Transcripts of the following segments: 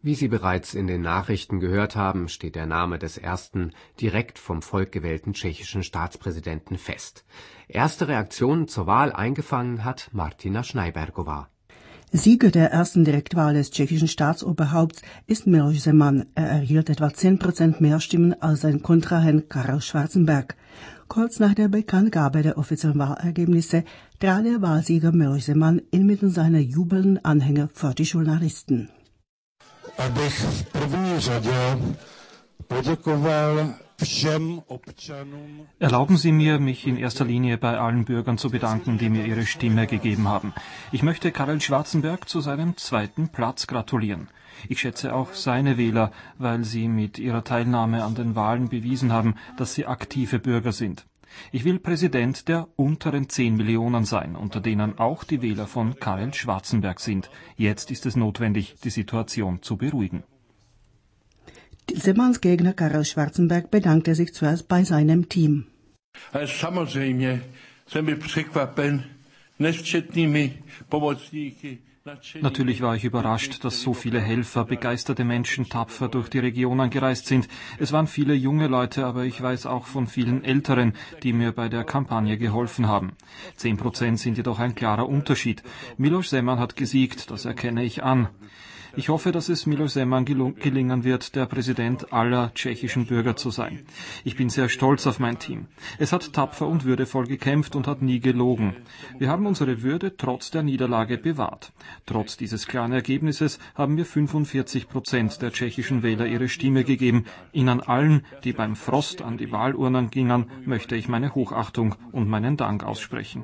Wie Sie bereits in den Nachrichten gehört haben, steht der Name des ersten direkt vom Volk gewählten tschechischen Staatspräsidenten fest. Erste Reaktionen zur Wahl eingefangen hat Martina Schneibergová. Sieger der ersten Direktwahl des tschechischen Staatsoberhaupts ist Miloš Zeman. Er erhielt etwa 10% mehr Stimmen als sein Kontrahent Karel Schwarzenberg. Kurz nach der Bekanntgabe der offiziellen Wahlergebnisse trat der Wahlsieger Miloš Zeman inmitten seiner jubelnden Anhänger vor die Journalisten. Abych v první řadě poděkoval všem občanům. Erlauben Sie mir, mich in erster Linie bei allen Bürgern zu bedanken, die mir ihre Stimme gegeben haben. Ich möchte Karel Schwarzenberg zu seinem zweiten Platz gratulieren. Ich schätze auch seine Wähler, weil sie mit ihrer Teilnahme an den Wahlen bewiesen haben, dass sie aktive Bürger sind. Ich will Präsident der unteren 10 Millionen sein, unter denen auch die Wähler von Karel Schwarzenberg sind. Jetzt ist es notwendig, die Situation zu beruhigen. Zemans Gegner Karel Schwarzenberg bedankte sich zuerst bei seinem Team. Samozřejmě jsem byl překvapen nesčetnými pomocníky. Natürlich war ich überrascht, dass so viele Helfer, begeisterte Menschen tapfer durch die Region angereist sind. Es waren viele junge Leute, aber ich weiß auch von vielen Älteren, die mir bei der Kampagne geholfen haben. 10% sind jedoch ein klarer Unterschied. Miloš Zeman hat gesiegt, das erkenne ich an. Ich hoffe, dass es Miloš Zeman gelingen wird, der Präsident aller tschechischen Bürger zu sein. Ich bin sehr stolz auf mein Team. Es hat tapfer und würdevoll gekämpft und hat nie gelogen. Wir haben unsere Würde trotz der Niederlage bewahrt. Trotz dieses klaren Ergebnisses haben mir 45% der tschechischen Wähler ihre Stimme gegeben. Ihnen allen, die beim Frost an die Wahlurnen gingen, möchte ich meine Hochachtung und meinen Dank aussprechen.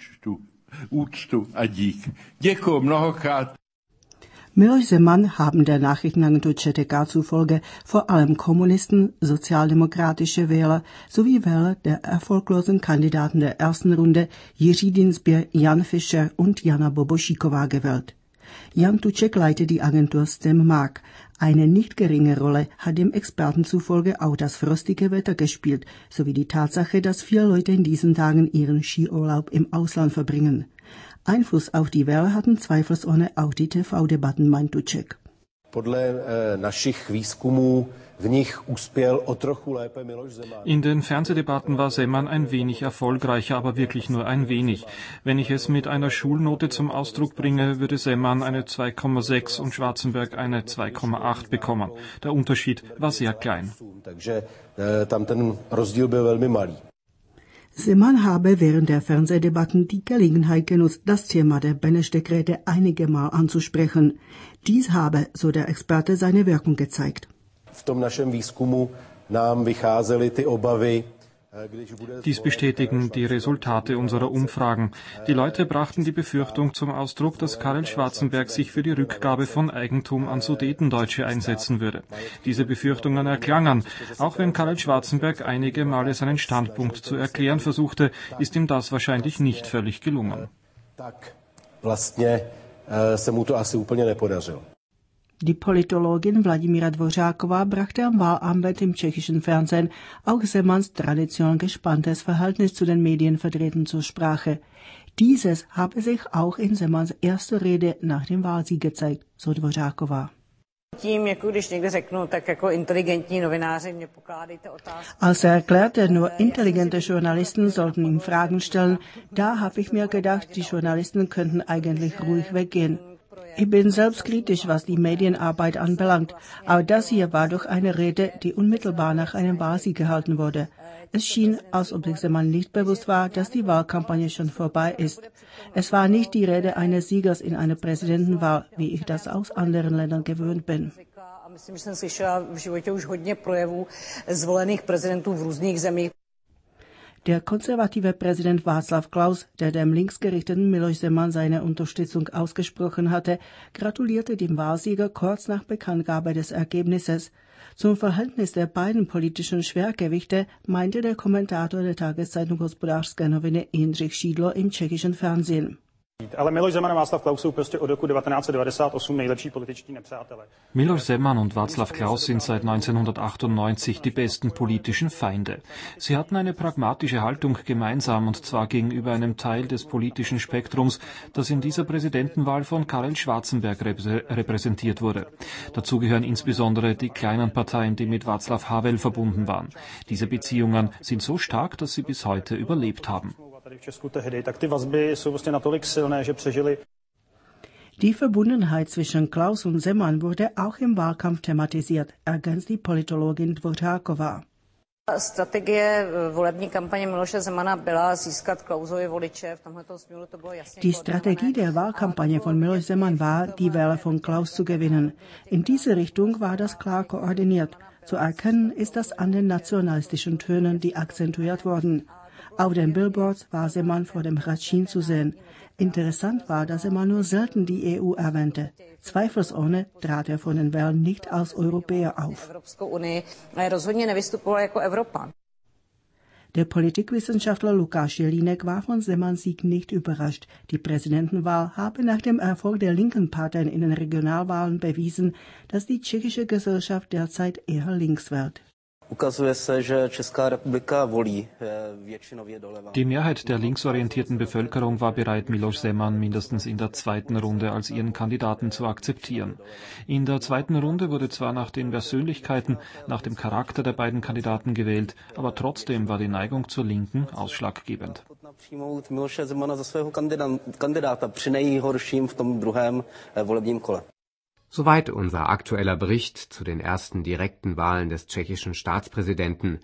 Děkuji mnohokrát. Miloš Zeman haben der Nachrichtenagentur ČTK zufolge vor allem Kommunisten, sozialdemokratische Wähler sowie Wähler der erfolglosen Kandidaten der ersten Runde Jiří Dienstbier, Jan Fischer und Jana Bobošíková gewählt. Jan Tuček leitet die Agentur STEM-Mark. Eine nicht geringe Rolle hat dem Experten zufolge auch das frostige Wetter gespielt, sowie die Tatsache, dass 4 Leute in diesen Tagen ihren Skiurlaub im Ausland verbringen. Einfluss auf die Wähler hatten zweifelsohne auch die TV-Debatten, meint Tuček. In den Fernsehdebatten war Zeman ein wenig erfolgreicher, aber wirklich nur ein wenig. Wenn ich es mit einer Schulnote zum Ausdruck bringe, würde Zeman eine 2,6 und Schwarzenberg eine 2,8 bekommen. Der Unterschied war sehr klein. Zeman habe während der Fernsehdebatten die Gelegenheit genutzt, das Thema der Beneš-Dekrete einige Mal anzusprechen. Dies habe, so der Experte, seine Wirkung gezeigt. Dies bestätigen die Resultate unserer Umfragen. Die Leute brachten die Befürchtung zum Ausdruck, dass Karel Schwarzenberg sich für die Rückgabe von Eigentum an Sudetendeutsche einsetzen würde. Diese Befürchtungen erklangen. Auch wenn Karel Schwarzenberg einige Male seinen Standpunkt zu erklären versuchte, ist ihm das wahrscheinlich nicht völlig gelungen. Die Politologin Vladimíra Dvořáková brachte am Wahlabend im tschechischen Fernsehen auch Zemans traditionell gespanntes Verhältnis zu den Medienvertretern zur Sprache. Dieses habe sich auch in Zemans erster Rede nach dem Wahlsieg gezeigt, so Dvořáková. Als er erklärte, nur intelligente Journalisten sollten ihm Fragen stellen, da habe ich mir gedacht, die Journalisten könnten eigentlich ruhig weggehen. Ich bin selbstkritisch, was die Medienarbeit anbelangt, aber das hier war doch eine Rede, die unmittelbar nach einem Wahlsieg gehalten wurde. Es schien, als ob sich Zeman nicht bewusst war, dass die Wahlkampagne schon vorbei ist. Es war nicht die Rede eines Siegers in einer Präsidentenwahl, wie ich das aus anderen Ländern gewöhnt bin. Myslím, že jsem slyšela v životě už hodně projevů zvolených prezidentů v různých zemích. Der konservative Präsident Václav Klaus, der dem linksgerichteten Miloš Zeman seine Unterstützung ausgesprochen hatte, gratulierte dem Wahlsieger kurz nach Bekanntgabe des Ergebnisses. Zum Verhältnis der beiden politischen Schwergewichte meinte der Kommentator der Tageszeitung Hospodářské noviny Jindřich Šídlo im tschechischen Fernsehen. Ale Miloš Zeman a Václav Klaus jsou prostě od roku 1998 nejlepší političtí nepřátelé. Miloš Zeman und Václav Klaus sind seit 1998 die besten politischen Feinde. Sie hatten eine pragmatische Haltung gemeinsam, und zwar gegenüber einem Teil des politischen Spektrums, das in dieser Präsidentenwahl von Karel Schwarzenberg repräsentiert wurde. Dazu gehören insbesondere die kleinen Parteien, die mit Václav Havel verbunden waren. Diese Beziehungen sind so stark, dass sie bis heute überlebt haben. Die Verbundenheit zwischen Klaus und Zeman wurde auch im Wahlkampf thematisiert, ergänzt die Politologin Dvořáková. Strategie volební kampaně Miloše Zemana byla získat Klausovi voliče. V tomto směru to bylo jasně. Die Strategie der Wahlkampagne von Miloš Zeman war, die Wähler von Klaus zu gewinnen. In diese Richtung war das klar koordiniert. Zu erkennen ist das an den nationalistischen Tönen, die akzentuiert wurden. Auf den Billboards war Zeman vor dem Hradčín zu sehen. Interessant war, dass Zeman nur selten die EU erwähnte. Zweifelsohne trat er von den Wählern nicht als Europäer auf. Der Politikwissenschaftler Lukáš Jelínek war von Zemans Sieg nicht überrascht. Die Präsidentenwahl habe nach dem Erfolg der linken Parteien in den Regionalwahlen bewiesen, dass die tschechische Gesellschaft derzeit eher links wird. Die Mehrheit der linksorientierten Bevölkerung war bereit, Miloš Zeman mindestens in der zweiten Runde als ihren Kandidaten zu akzeptieren. In der zweiten Runde wurde zwar nach den Persönlichkeiten, nach dem Charakter der beiden Kandidaten gewählt, aber trotzdem war die Neigung zur Linken ausschlaggebend. Soweit unser aktueller Bericht zu den ersten direkten Wahlen des tschechischen Staatspräsidenten.